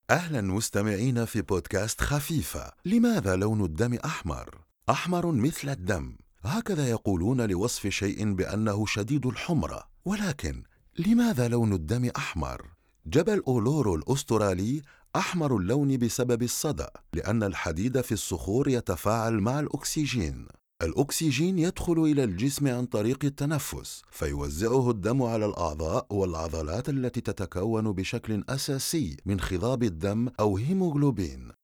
أهلا مستمعين في بودكاست خفيفة. لماذا لون الدم أحمر؟ أحمر مثل الدم، هكذا يقولون لوصف شيء بأنه شديد الحمرة. ولكن لماذا لون الدم أحمر؟ جبل أولورو الأسترالي أحمر اللون بسبب الصدأ، لأن الحديد في الصخور يتفاعل مع الأكسجين. الأكسجين يدخل إلى الجسم عن طريق التنفس، فيوزعه الدم على الأعضاء والعضلات التي تتكون بشكل أساسي من خضاب الدم أو هيموغلوبين.